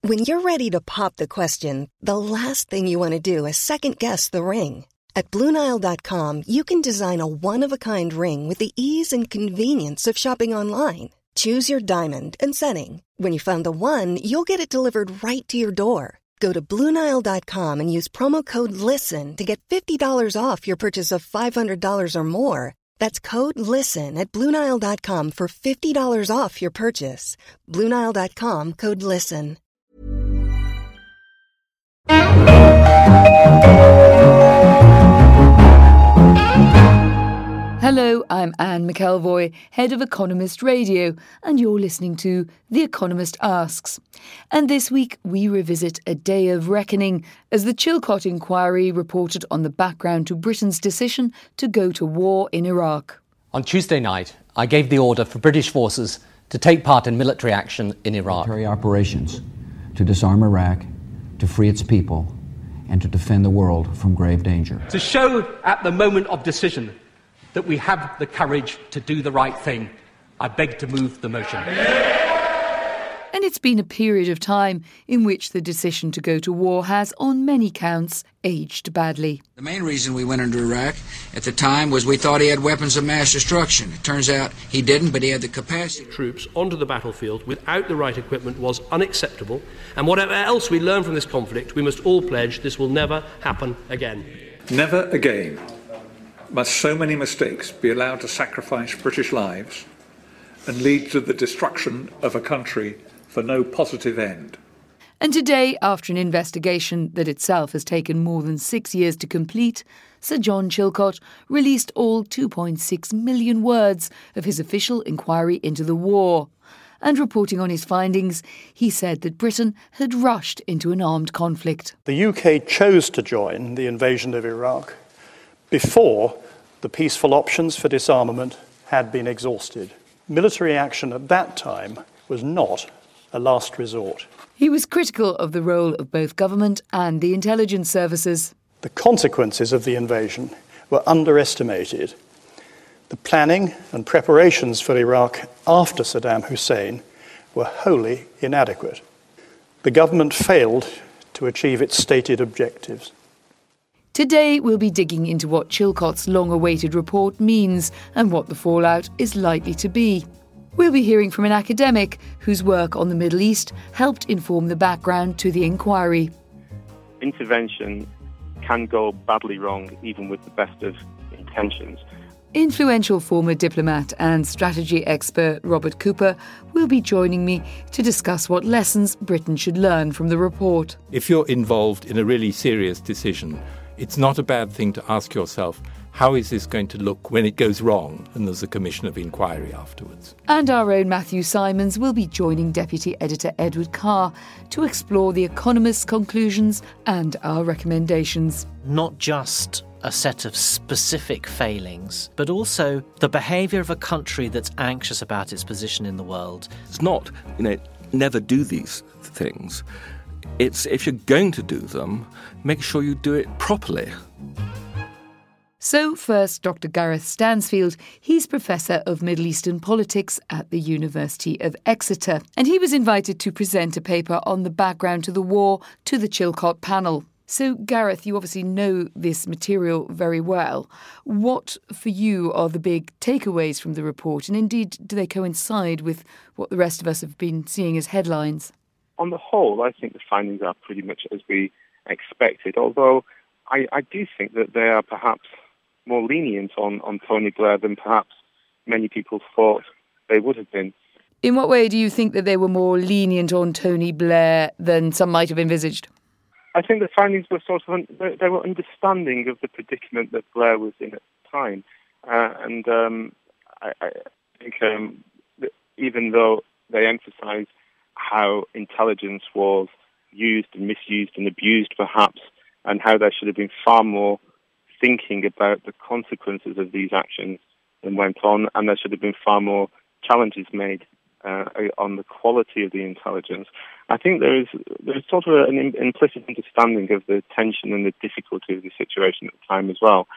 When you're ready to pop the question, the last thing you want to do is second-guess the ring. At BlueNile.com, you can design a one-of-a-kind ring with the ease and convenience of shopping online. Choose your diamond and setting. When you find the one, you'll get it delivered right to your door. Go to BlueNile.com and use promo code LISTEN to get $50 off your purchase of $500 or more. That's code LISTEN at BlueNile.com for $50 off your purchase. BlueNile.com, code LISTEN. Hello, I'm Anne McElvoy, head of Economist Radio, and you're listening to The Economist Asks. And this week we revisit a day of reckoning as the Chilcot inquiry reported on the background to Britain's decision to go to war in Iraq. On Tuesday night, I gave the order for British forces to take part in military action in Iraq. Military operations to disarm Iraq, to free its people, and to defend the world from grave danger. To show at the moment of decision that we have the courage to do the right thing, I beg to move the motion. And it's been a period of time in which the decision to go to war has, on many counts, aged badly. The main reason we went into Iraq at the time was we thought he had weapons of mass destruction. It turns out he didn't, but he had the capacity. Troops onto the battlefield without the right equipment was unacceptable, and whatever else we learn from this conflict, we must all pledge this will never happen again. Never again must so many mistakes be allowed to sacrifice British lives and lead to the destruction of a country for no positive end. And today, after an investigation that itself has taken more than 6 years to complete, Sir John Chilcot released all 2.6 million words of his official inquiry into the war. And reporting on his findings, he said that Britain had rushed into an armed conflict. The UK chose to join the invasion of Iraq before the peaceful options for disarmament had been exhausted. Military action at that time was not a last resort. He was critical of the role of both government and the intelligence services. The consequences of the invasion were underestimated. The planning and preparations for Iraq after Saddam Hussein were wholly inadequate. The government failed to achieve its stated objectives. Today we'll be digging into what Chilcot's long-awaited report means and what the fallout is likely to be. We'll be hearing from an academic whose work on the Middle East helped inform the background to the inquiry. Intervention can go badly wrong, even with the best of intentions. Influential former diplomat and strategy expert Robert Cooper will be joining me to discuss what lessons Britain should learn from the report. If you're involved in a really serious decision, it's not a bad thing to ask yourself, how is this going to look when it goes wrong and there's a commission of inquiry afterwards? And our own Matthew Simons will be joining Deputy Editor Edward Carr to explore The Economist's conclusions and our recommendations. Not just a set of specific failings, but also the behaviour of a country that's anxious about its position in the world. It's not, never do these things. It's if you're going to do them, make sure you do it properly. So first, Dr. Gareth Stansfield. He's Professor of Middle Eastern Politics at the University of Exeter. And he was invited to present a paper on the background to the war to the Chilcot panel. So, Gareth, you obviously know this material very well. What, for you, are the big takeaways from the report? And indeed, do they coincide with what the rest of us have been seeing as headlines? On the whole, I think the findings are pretty much as we expected, although I do think that they are perhaps more lenient on Tony Blair than perhaps many people thought they would have been. In what way do you think that they were more lenient on Tony Blair than some might have envisaged? I think the findings were they were understanding of the predicament that Blair was in at the time. I think even though they emphasised how intelligence was used and misused and abused perhaps, and how there should have been far more thinking about the consequences of these actions than went on, and there should have been far more challenges made on the quality of the intelligence. I think there's sort of an implicit understanding of the tension and the difficulty of the situation at the time as well.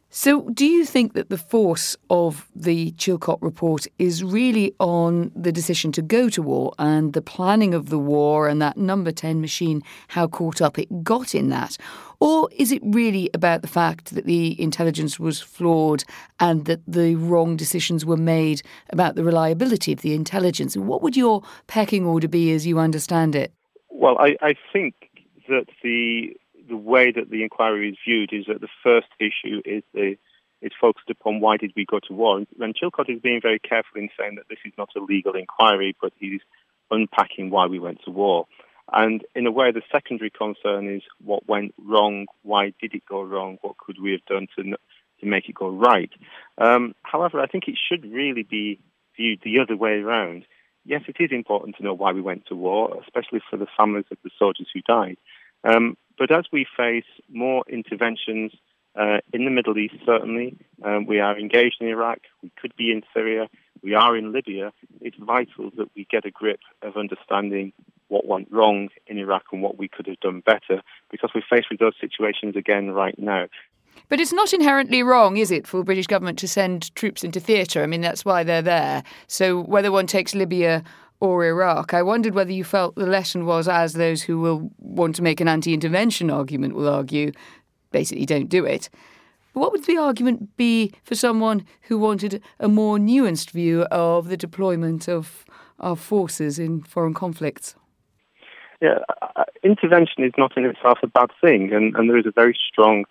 So do you think that the force of the Chilcot report is really on the decision to go to war and the planning of the war and that number 10 machine, how caught up it got in that? Or is it really about the fact that the intelligence was flawed and that the wrong decisions were made about the reliability of the intelligence? What would your pecking order be as you understand it? Well, I think that the way that the inquiry is viewed is that the first issue is focused upon why did we go to war. And Chilcot is being very careful in saying that this is not a legal inquiry, but he's unpacking why we went to war. And in a way, the secondary concern is what went wrong, why did it go wrong, what could we have done to make it go right. However, I think it should really be viewed the other way around. Yes, it is important to know why we went to war, especially for the families of the soldiers who died. But as we face more interventions in the Middle East, certainly, we are engaged in Iraq, we could be in Syria, we are in Libya, it's vital that we get a grip of understanding what went wrong in Iraq and what we could have done better, because we're faced with those situations again right now. But it's not inherently wrong, is it, for the British government to send troops into theatre? I mean, that's why they're there. So whether one takes Libya or Iraq, I wondered whether you felt the lesson was, as those who will want to make an anti-intervention argument will argue, basically don't do it. But what would the argument be for someone who wanted a more nuanced view of the deployment of our forces in foreign conflicts? Yeah, intervention is not in itself a bad thing, and there is a very strong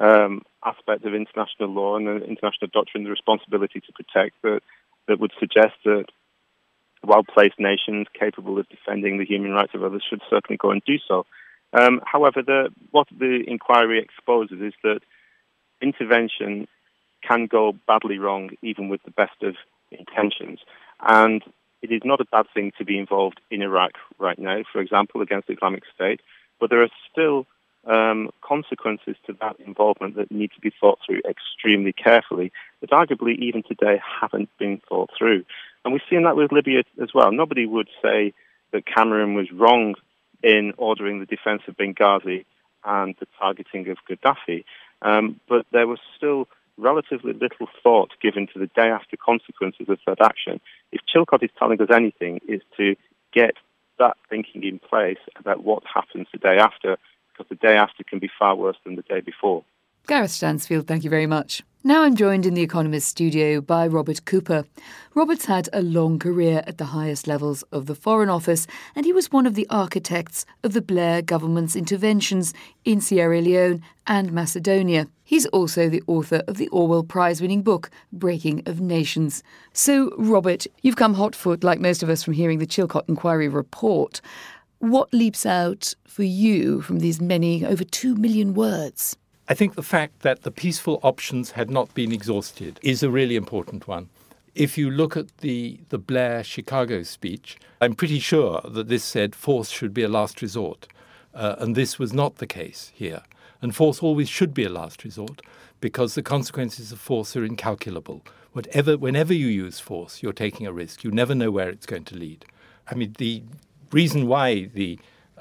aspect of international law and international doctrine, the responsibility to protect, that would suggest that well-placed nations capable of defending the human rights of others should certainly go and do so. However, what the inquiry exposes is that intervention can go badly wrong even with the best of intentions. And it is not a bad thing to be involved in Iraq right now, for example, against the Islamic State, but there are still consequences to that involvement that need to be thought through extremely carefully, that arguably even today haven't been thought through. And we've seen that with Libya as well. Nobody would say that Cameron was wrong in ordering the defense of Benghazi and the targeting of Gaddafi, but there was still relatively little thought given to the day after consequences of that action. If Chilcot is telling us anything, is to get that thinking in place about what happens the day after, because the day after can be far worse than the day before. Gareth Stansfield, thank you very much. Now I'm joined in the Economist studio by Robert Cooper. Robert's had a long career at the highest levels of the Foreign Office, and he was one of the architects of the Blair government's interventions in Sierra Leone and Macedonia. He's also the author of the Orwell Prize-winning book, Breaking of Nations. So, Robert, you've come hot-foot, like most of us, from hearing the Chilcot Inquiry report. What leaps out for you from these many, over 2 million words? I think the fact that the peaceful options had not been exhausted is a really important one. If you look at the Blair Chicago speech, I'm pretty sure that this said force should be a last resort. And this was not the case here. And force always should be a last resort because the consequences of force are incalculable. Whenever you use force, you're taking a risk. You never know where it's going to lead. I mean, the reason why the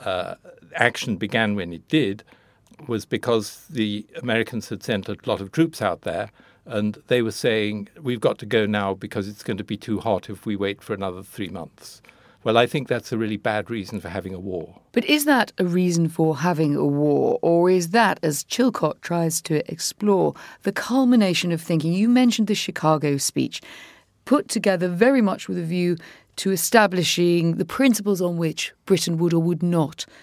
action began when it did was because the Americans had sent a lot of troops out there and they were saying, we've got to go now because it's going to be too hot if we wait for another 3 months. Well, I think that's a really bad reason for having a war. But is that a reason for having a war, or is that, as Chilcot tries to explore, the culmination of thinking? You mentioned the Chicago speech, put together very much with a view to establishing the principles on which Britain would or would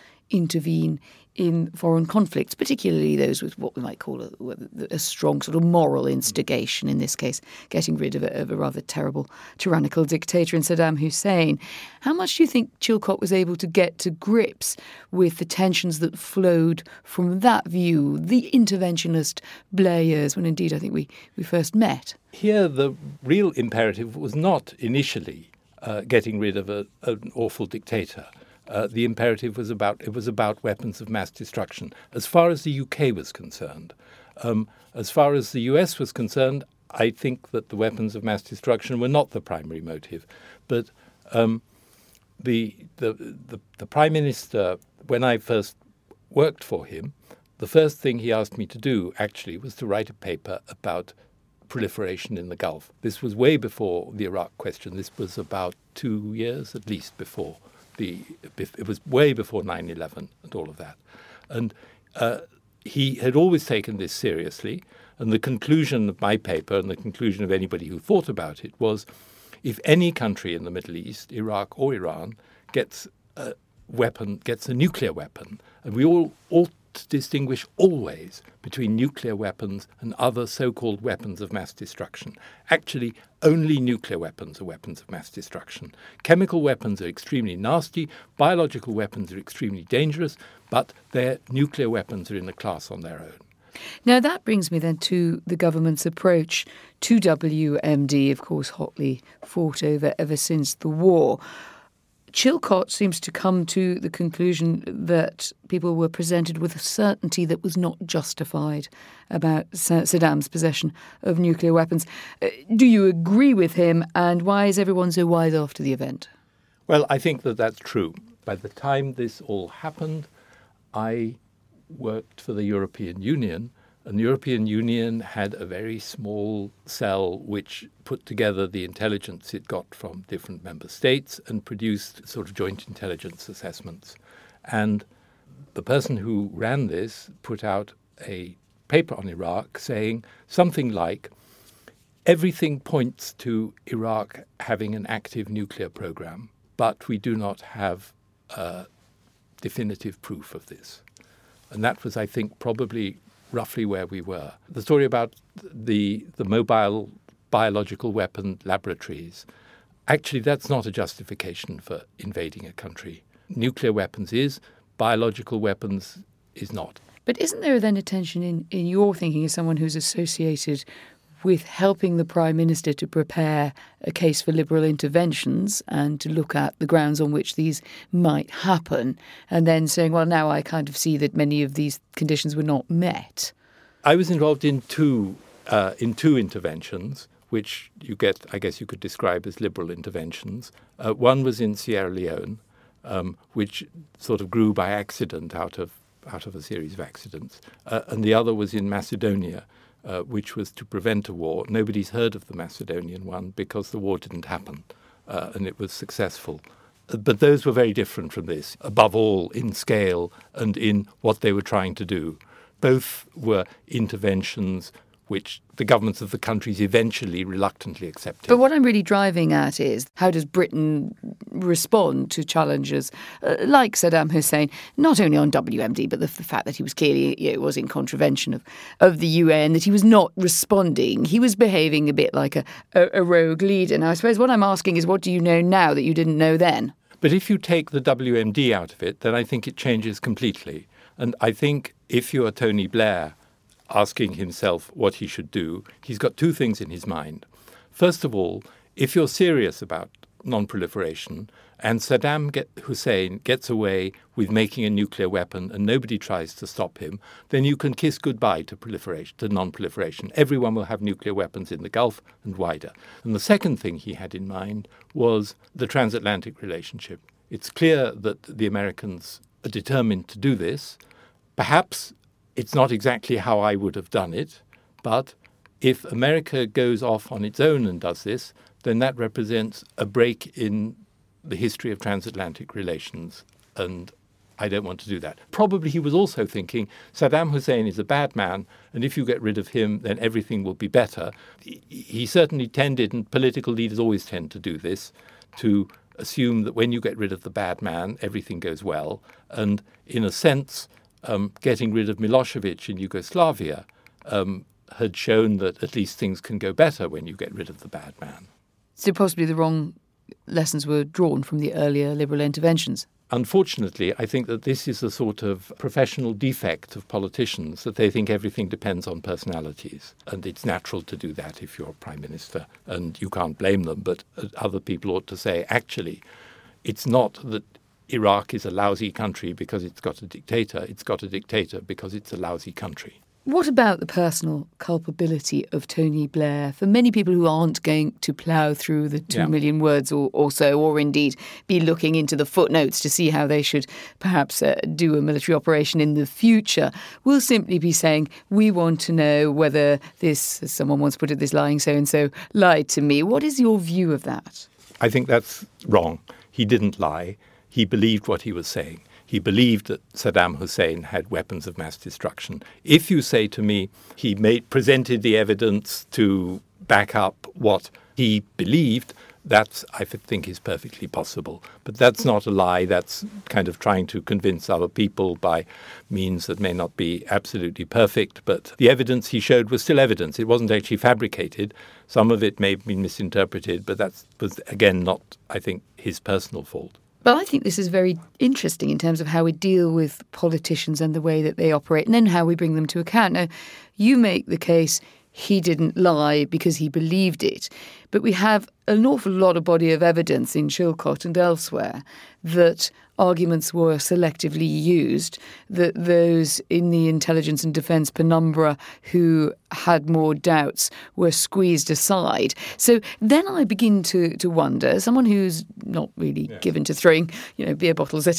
not intervene in foreign conflicts, particularly those with what we might call a strong sort of moral instigation, in this case, getting rid of a rather terrible tyrannical dictator in Saddam Hussein. How much do you think Chilcot was able to get to grips with the tensions that flowed from that view, the interventionist Blair years, when indeed I think we first met? Here, the real imperative was not initially getting rid of an awful dictator. The imperative was about weapons of mass destruction. As far as the UK was concerned, as far as the US was concerned, I think that the weapons of mass destruction were not the primary motive. But the Prime Minister, when I first worked for him, the first thing he asked me to do, actually, was to write a paper about proliferation in the Gulf. This was way before the Iraq question. This was about 2 years, at least, before it was way before 9/11 and all of that. And he had always taken this seriously. And the conclusion of my paper and the conclusion of anybody who thought about it was, if any country in the Middle East, Iraq or Iran, gets a nuclear weapon, and we all ought to distinguish always between nuclear weapons and other so-called weapons of mass destruction. Actually, only nuclear weapons are weapons of mass destruction. Chemical weapons are extremely nasty, biological weapons are extremely dangerous, but their nuclear weapons are in a class on their own. Now, that brings me then to the government's approach to WMD, of course, hotly fought over ever since the war. Chilcot seems to come to the conclusion that people were presented with a certainty that was not justified about Saddam's possession of nuclear weapons. Do you agree with him, and why is everyone so wise after the event? Well, I think that that's true. By the time this all happened, I worked for the European Union, and the European Union had a very small cell which put together the intelligence it got from different member states and produced sort of joint intelligence assessments. And the person who ran this put out a paper on Iraq saying something like, everything points to Iraq having an active nuclear program, but we do not have definitive proof of this. And that was, I think, probably roughly where we were. The story about the mobile biological weapon laboratories, actually that's not a justification for invading a country. Nuclear weapons is, biological weapons is not. But isn't there then a tension in your thinking as someone who's associated with helping the Prime Minister to prepare a case for liberal interventions and to look at the grounds on which these might happen, and then saying, well, now I kind of see that many of these conditions were not met? I was involved in two interventions, which I guess you could describe as liberal interventions. One was in Sierra Leone, which sort of grew by accident out of a series of accidents, and the other was in Macedonia, which was to prevent a war. Nobody's heard of the Macedonian one because the war didn't happen, and it was successful. But those were very different from this, above all in scale and in what they were trying to do. Both were interventions which the governments of the countries eventually reluctantly accepted. But what I'm really driving at is, how does Britain respond to challenges like Saddam Hussein, not only on WMD, but the fact that he was clearly was in contravention of the UN, that he was not responding. He was behaving a bit like a rogue leader. Now, I suppose what I'm asking is, what do you know now that you didn't know then? But if you take the WMD out of it, then I think it changes completely. And I think if you are Tony Blair asking himself what he should do, he's got two things in his mind. First of all, if you're serious about non-proliferation and Saddam Hussein gets away with making a nuclear weapon and nobody tries to stop him, then you can kiss goodbye to non-proliferation. Everyone will have nuclear weapons in the Gulf and wider. And the second thing he had in mind was the transatlantic relationship. It's clear that the Americans are determined to do this. Perhaps it's not exactly how I would have done it, but if America goes off on its own and does this, then that represents a break in the history of transatlantic relations, and I don't want to do that. Probably he was also thinking Saddam Hussein is a bad man, and if you get rid of him, then everything will be better. He certainly tended, and political leaders always tend to do this, to assume that when you get rid of the bad man, everything goes well, and in a sense, getting rid of Milosevic in Yugoslavia had shown that at least things can go better when you get rid of the bad man. So possibly the wrong lessons were drawn from the earlier liberal interventions. Unfortunately, I think that this is a sort of professional defect of politicians, that they think everything depends on personalities. And it's natural to do that if you're Prime Minister, and you can't blame them, but other people ought to say, actually, it's not that Iraq is a lousy country because it's got a dictator. It's got a dictator because it's a lousy country. What about the personal culpability of Tony Blair? For many people who aren't going to plough through the 2 million words or so, or indeed be looking into the footnotes to see how they should perhaps do a military operation in the future, will simply be saying, we want to know whether this, as someone once put it, this lying so-and-so lied to me. What is your view of that? I think that's wrong. He didn't lie. He believed what he was saying. He believed that Saddam Hussein had weapons of mass destruction. If you say to me he presented the evidence to back up what he believed, that I think is perfectly possible. But that's not a lie. That's kind of trying to convince other people by means that may not be absolutely perfect. But the evidence he showed was still evidence. It wasn't actually fabricated. Some of it may have been misinterpreted, but that was, again, not, I think, his personal fault. But I think this is very interesting in terms of how we deal with politicians and the way that they operate, and then how we bring them to account. Now, you make the case he didn't lie because he believed it. But we have an awful lot of body of evidence in Chilcot and elsewhere that arguments were selectively used, that those in the intelligence and defence penumbra who had more doubts were squeezed aside. So then I begin to wonder, someone who's not really given to throwing, beer bottles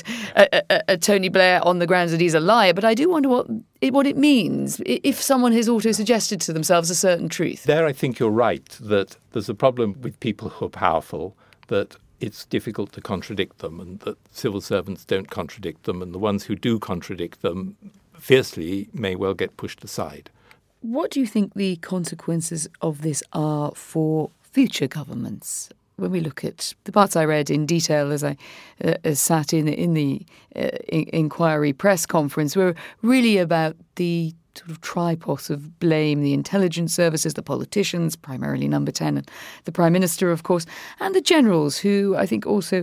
at Tony Blair on the grounds that he's a liar, but I do wonder what it means if someone has auto-suggested to themselves a certain truth. There I think you're right, that there's a problem with people who are powerful, that it's difficult to contradict them, and that civil servants don't contradict them, and the ones who do contradict them fiercely may well get pushed aside. What do you think the consequences of this are for future governments? When we look at the parts I read in detail as I sat in the inquiry press conference, were really about the sort of tripos of blame, the intelligence services, the politicians, primarily Number 10, and the Prime Minister, of course, and the generals, who I think also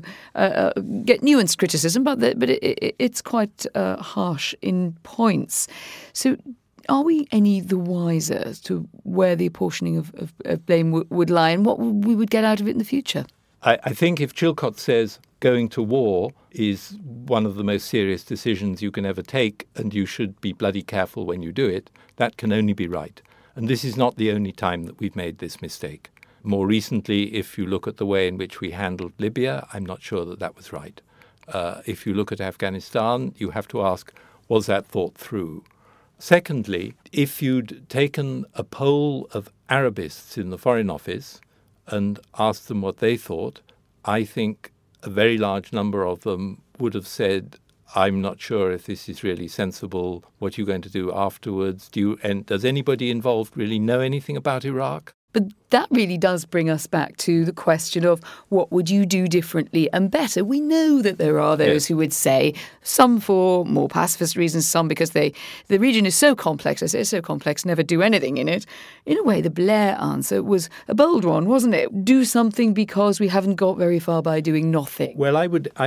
get nuanced criticism, but it's quite harsh in points. So are we any the wiser as to where the apportioning of blame would lie and what we would get out of it in the future? I think if Chilcot says going to war is one of the most serious decisions you can ever take, and you should be bloody careful when you do it, that can only be right. And this is not the only time that we've made this mistake. More recently, if you look at the way in which we handled Libya, I'm not sure that was right. If you look at Afghanistan, you have to ask, was that thought through? Secondly, if you'd taken a poll of Arabists in the Foreign Office and asked them what they thought, I think a very large number of them would have said, I'm not sure if this is really sensible. What are you going to do afterwards? And does anybody involved really know anything about Iraq? But that really does bring us back to the question of what would you do differently and better? We know that there are those who would say, some for more pacifist reasons, some because the region is so complex. I say it's so complex, never do anything in it. In a way, the Blair answer was a bold one, wasn't it? Do something because we haven't got very far by doing nothing. Well, I would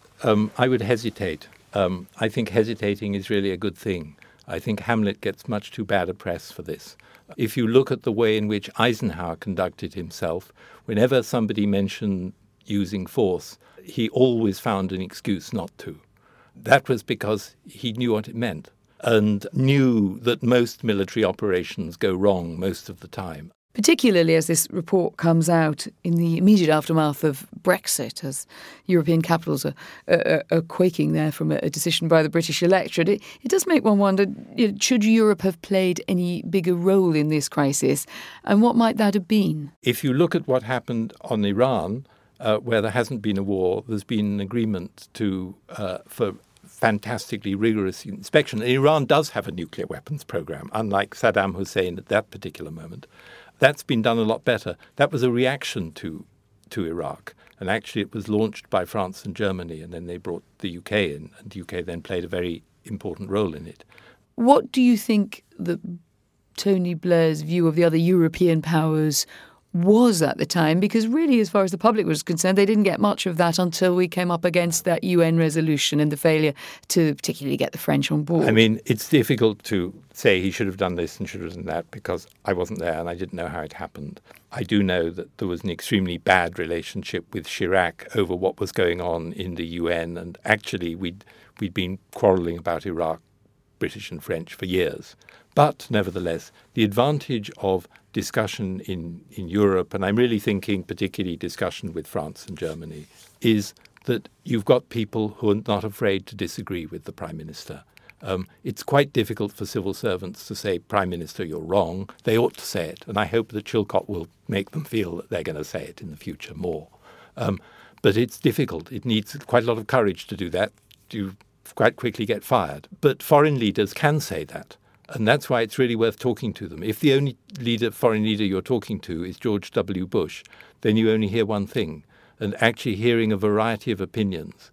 hesitate. I think hesitating is really a good thing. I think Hamlet gets much too bad a press for this. If you look at the way in which Eisenhower conducted himself, whenever somebody mentioned using force, he always found an excuse not to. That was because he knew what it meant and knew that most military operations go wrong most of the time. Particularly as this report comes out in the immediate aftermath of Brexit, as European capitals are quaking there from a decision by the British electorate. It does make one wonder, should Europe have played any bigger role in this crisis, and what might that have been? If you look at what happened on Iran, where there hasn't been a war, there's been an agreement for fantastically rigorous inspection. Iran does have a nuclear weapons program, unlike Saddam Hussein at that particular moment. That's been done a lot better. That was a reaction to Iraq. And actually it was launched by France and Germany, and then they brought the UK in, and the UK then played a very important role in it. What do you think that Tony Blair's view of the other European powers was at the time? Because really, as far as the public was concerned, they didn't get much of that until we came up against that UN resolution and the failure to particularly get the French on board. I mean, it's difficult to say he should have done this and should have done that because I wasn't there and I didn't know how it happened. I do know that there was an extremely bad relationship with Chirac over what was going on in the UN, and actually we'd been quarrelling about Iraq British and French for years. But nevertheless, the advantage of discussion in Europe, and I'm really thinking particularly discussion with France and Germany, is that you've got people who are not afraid to disagree with the Prime Minister. It's quite difficult for civil servants to say, Prime Minister, you're wrong. They ought to say it. And I hope that Chilcot will make them feel that they're going to say it in the future more. But it's difficult. It needs quite a lot of courage to do that. You quite quickly get fired. But foreign leaders can say that. And that's why it's really worth talking to them. If the only foreign leader you're talking to is George W. Bush, then you only hear one thing. And actually hearing a variety of opinions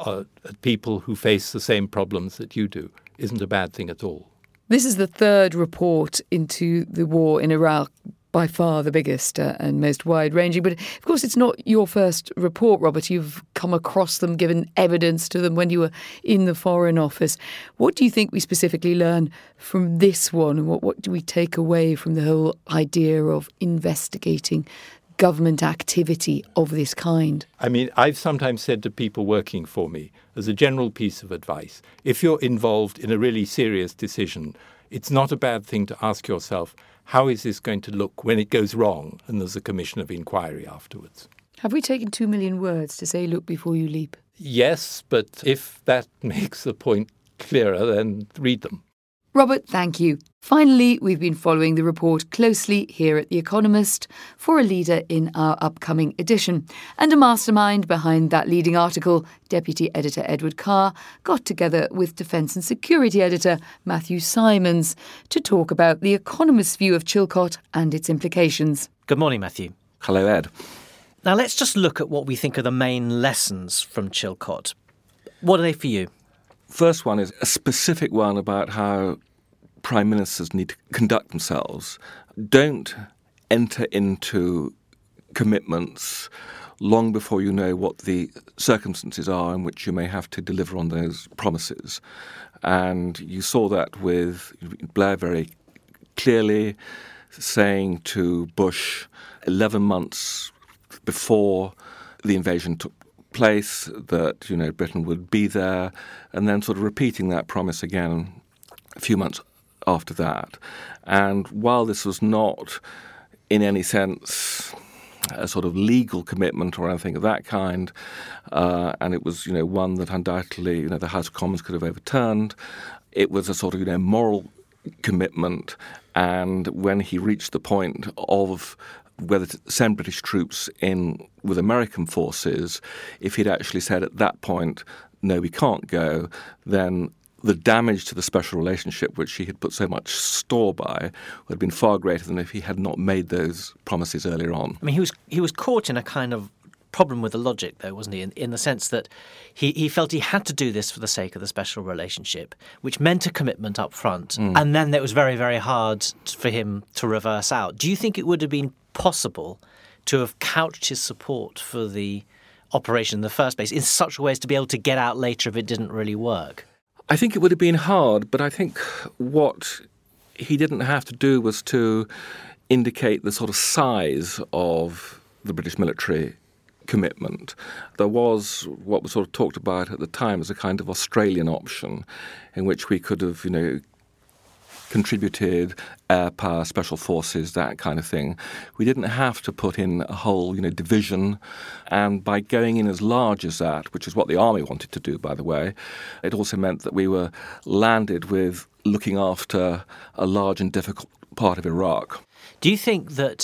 at people who face the same problems that you do isn't a bad thing at all. This is the third report into the war in Iraq, by far the biggest and most wide-ranging. But of course, it's not your first report, Robert. You've come across them, given evidence to them when you were in the Foreign Office. What do you think we specifically learn from this one? And what do we take away from the whole idea of investigating government activity of this kind? I mean, I've sometimes said to people working for me, as a general piece of advice, if you're involved in a really serious decision, it's not a bad thing to ask yourself, how is this going to look when it goes wrong and there's a commission of inquiry afterwards? Have we taken 2 million words to say, look before you leap? Yes, but if that makes the point clearer, then read them. Robert, thank you. Finally, we've been following the report closely here at The Economist for a leader in our upcoming edition. And a mastermind behind that leading article, Deputy Editor Edward Carr, got together with Defence and Security Editor Matthew Simons to talk about The Economist's view of Chilcot and its implications. Good morning, Matthew. Hello, Ed. Now, let's just look at what we think are the main lessons from Chilcot. What are they for you? First one is a specific one about how prime ministers need to conduct themselves. Don't enter into commitments long before you know what the circumstances are in which you may have to deliver on those promises. And you saw that with Blair very clearly saying to Bush 11 months before the invasion took place that, Britain would be there, and then sort of repeating that promise again a few months after that. And while this was not in any sense a sort of legal commitment or anything of that kind, and it was, one that undoubtedly, the House of Commons could have overturned, it was a sort of, moral commitment. And when he reached the point of whether to send British troops in with American forces, if he'd actually said at that point, no, we can't go, then the damage to the special relationship, which he had put so much store by, would have been far greater than if he had not made those promises earlier on. I mean, he was caught in a kind of problem with the logic, though, wasn't he? In the sense that he felt he had to do this for the sake of the special relationship, which meant a commitment up front. And then it was very, very hard for him to reverse out. Do you think it would have been possible to have couched his support for the operation in the first place in such a way as to be able to get out later if it didn't really work? I think it would have been hard, but I think what he didn't have to do was to indicate the sort of size of the British military commitment. There was what was sort of talked about at the time as a kind of Australian option in which we could have, contributed air power, special forces, that kind of thing. We didn't have to put in a whole, division. And by going in as large as that, which is what the army wanted to do, by the way, it also meant that we were landed with looking after a large and difficult part of Iraq. Do you think that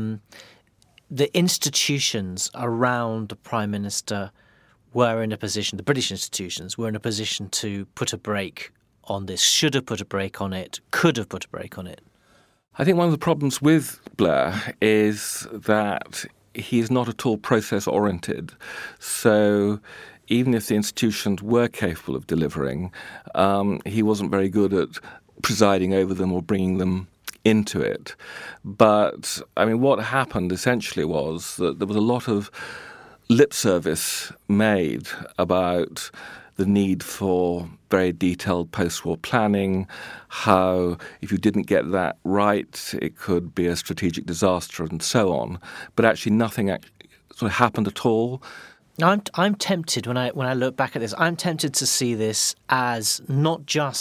the institutions around the Prime Minister were in a position, the British institutions were in a position to put a brake on this, should have put a brake on it, could have put a brake on it? I think one of the problems with Blair is that he's not at all process-oriented. So even if the institutions were capable of delivering, he wasn't very good at presiding over them or bringing them into it. But, what happened essentially was that there was a lot of lip service made about the need for very detailed post-war planning, how if you didn't get that right, it could be a strategic disaster and so on. But actually nothing sort of happened at all. I'm tempted, when I look back at this, I'm tempted to see this as not just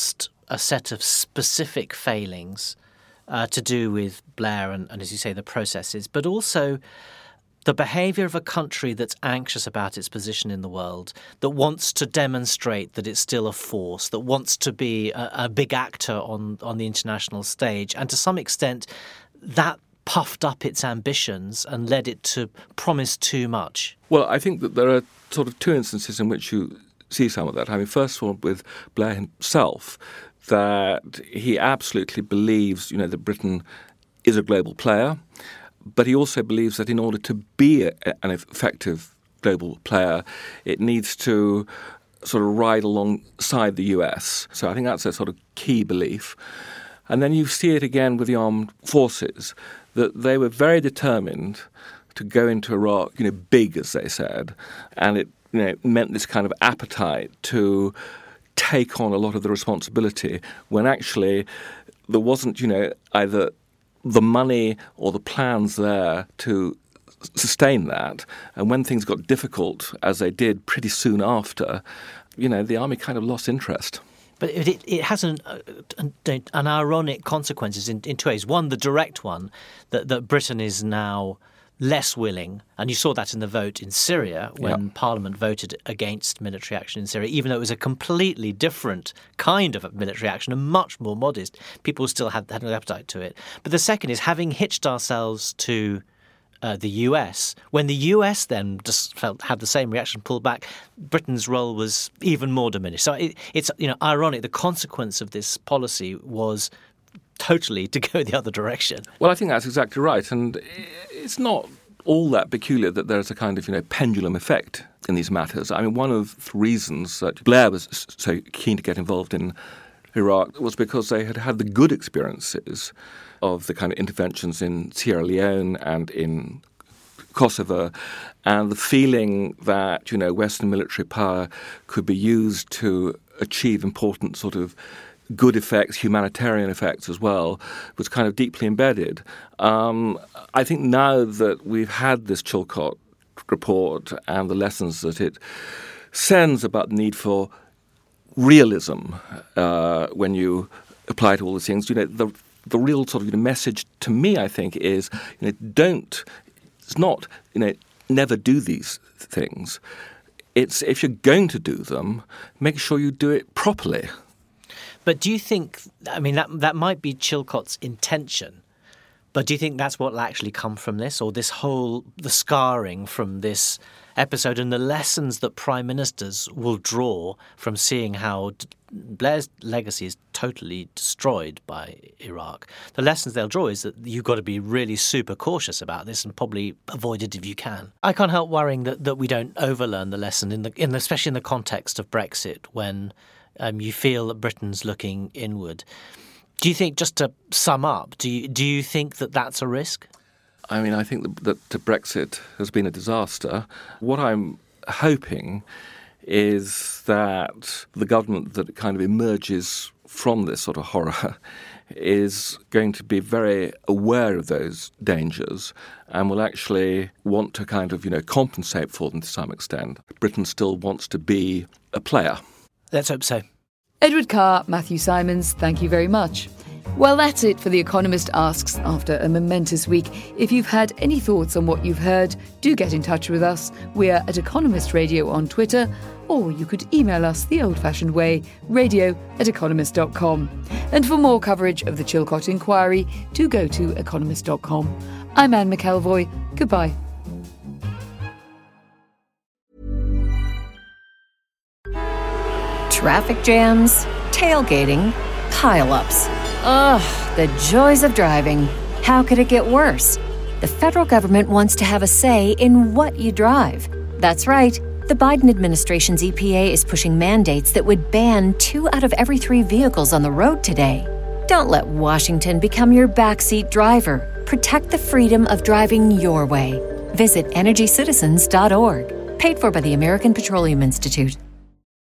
a set of specific failings to do with Blair and, as you say, the processes, but also the behaviour of a country that's anxious about its position in the world, that wants to demonstrate that it's still a force, that wants to be a big actor on the international stage. And to some extent, that puffed up its ambitions and led it to promise too much. Well, I think that there are sort of two instances in which you see some of that. I mean, first of all, with Blair himself, that he absolutely believes, that Britain is a global player. But he also believes that in order to be an effective global player, it needs to sort of ride alongside the US. So I think that's a sort of key belief. And then you see it again with the armed forces, that they were very determined to go into Iraq, big, as they said. And it meant this kind of appetite to take on a lot of the responsibility when actually there wasn't, either the money or the plans there to sustain that. And when things got difficult, as they did pretty soon after, the army kind of lost interest. But it has an ironic consequences in two ways. One, the direct one, that Britain is now less willing, and you saw that in the vote in Syria when Parliament voted against military action in Syria, even though it was a completely different kind of military action and much more modest. People still had no appetite to it. But the second is having hitched ourselves to the US, when the US then just had the same reaction, pulled back, Britain's role was even more diminished. So it's ironic. The consequence of this policy was totally to go the other direction. Well, I think that's exactly right. And it's not all that peculiar that there's a kind of, pendulum effect in these matters. I mean, one of the reasons that Blair was so keen to get involved in Iraq was because they had had the good experiences of the kind of interventions in Sierra Leone and in Kosovo, and the feeling that, Western military power could be used to achieve important sort of good effects, humanitarian effects as well, was kind of deeply embedded. I think now that we've had this Chilcot report and the lessons that it sends about the need for realism when you apply to all these things, the real sort of message to me, I think, is it's not never do these things. It's if you're going to do them, make sure you do it properly. But do you think, that might be Chilcot's intention, but do you think that's what will actually come from this, or the scarring from this episode and the lessons that prime ministers will draw from seeing how Blair's legacy is totally destroyed by Iraq? The lessons they'll draw is that you've got to be really super cautious about this and probably avoid it if you can. I can't help worrying that we don't overlearn the lesson, especially in the context of Brexit, when you feel that Britain's looking inward. Do you think, just to sum up, do you think that that's a risk? I think that Brexit has been a disaster. What I'm hoping is that the government that kind of emerges from this sort of horror is going to be very aware of those dangers and will actually want to kind of, compensate for them to some extent. Britain still wants to be a player. Let's hope so. Edward Carr, Matthew Simons, thank you very much. Well, that's it for The Economist Asks after a momentous week. If you've had any thoughts on what you've heard, do get in touch with us. We're at Economist Radio on Twitter, or you could email us the old-fashioned way, radio@economist.com. And for more coverage of the Chilcot inquiry, do go to economist.com. I'm Anne McElvoy. Goodbye. Traffic jams, tailgating, pile-ups. Ugh, the joys of driving. How could it get worse? The federal government wants to have a say in what you drive. That's right. The Biden administration's EPA is pushing mandates that would ban 2 out of every 3 vehicles on the road today. Don't let Washington become your backseat driver. Protect the freedom of driving your way. Visit EnergyCitizens.org. Paid for by the American Petroleum Institute.